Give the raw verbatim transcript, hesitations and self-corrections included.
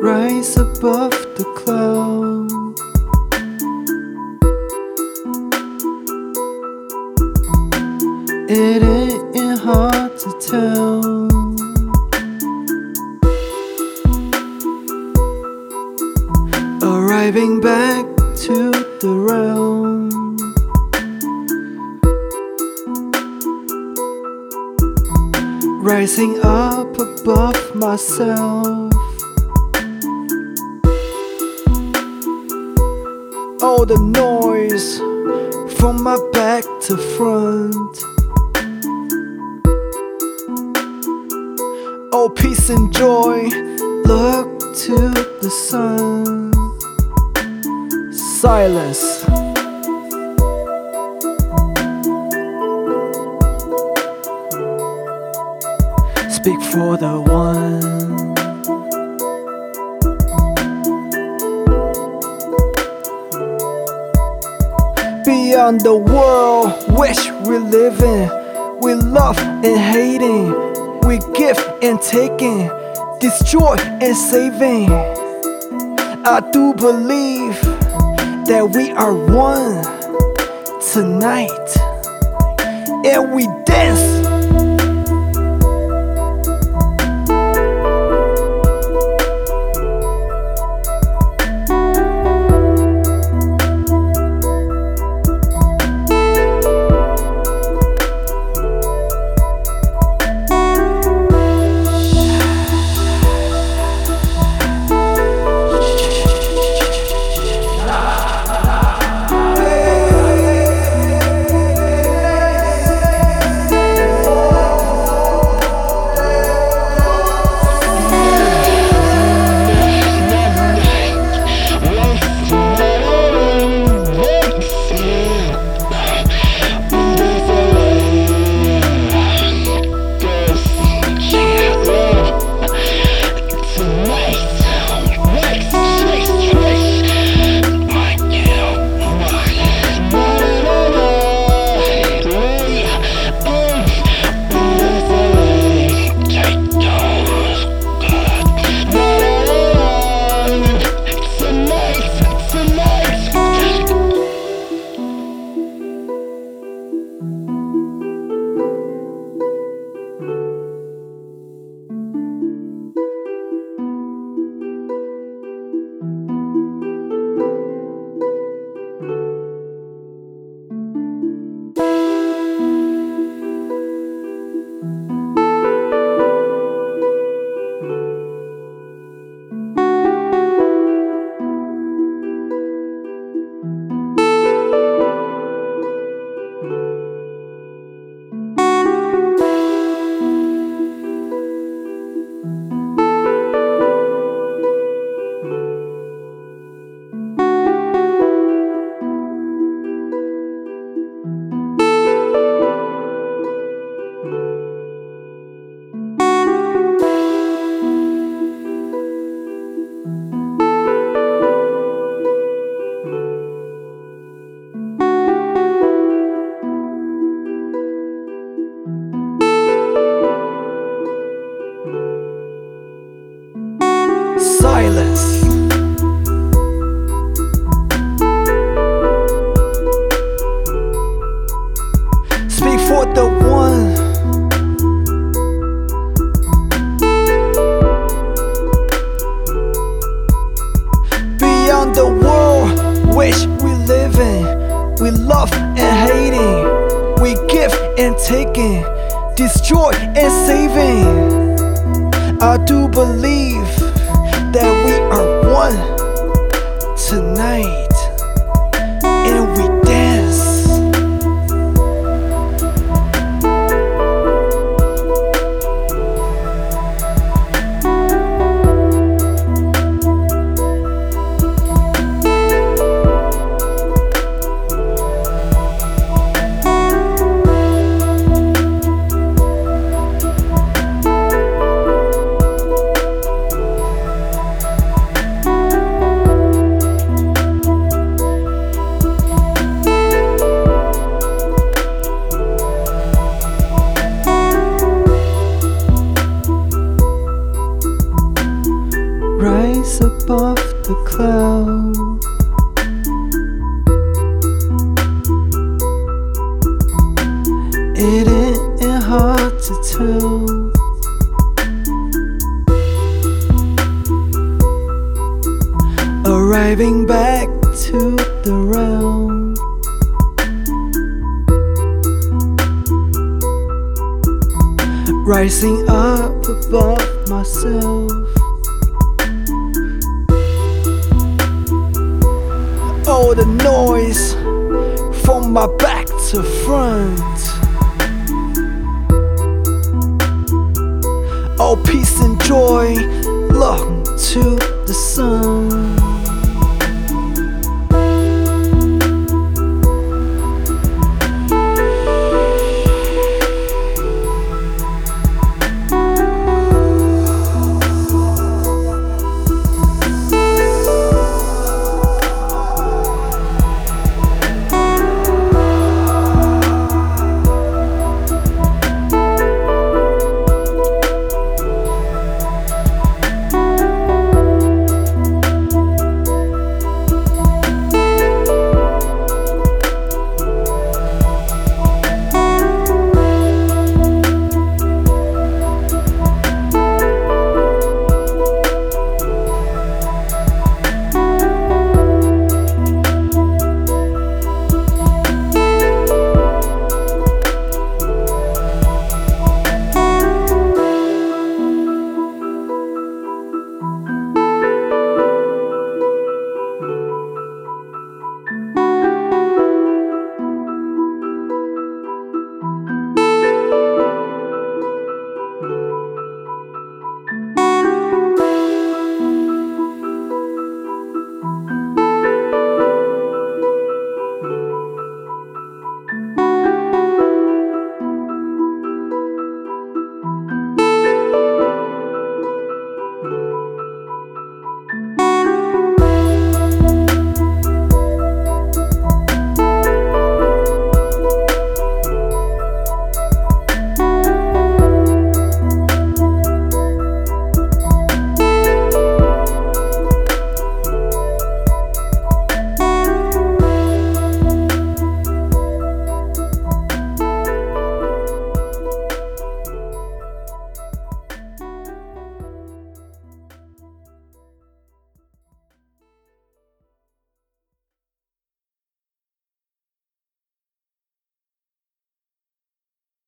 rise above the cloud. It ain't hard to tell. Arriving back to the realm, rising up above myself. All the noise from my back to front, all peace and joy, look to the sun. Silence. Speak for the one. Beyond the world which we live in, we love and hating, we give and taking, destroy and saving. I do believe that we are one tonight, and we dance. Silence. Speak for the one. Beyond the world which we live in, we love and hating, we give and taking, destroy and saving. I do believe that we are one tonight, and we dance. It ain't hard to tell. Arriving back to the realm, rising up above myself. All the noise from my back to front, all peace and joy, love to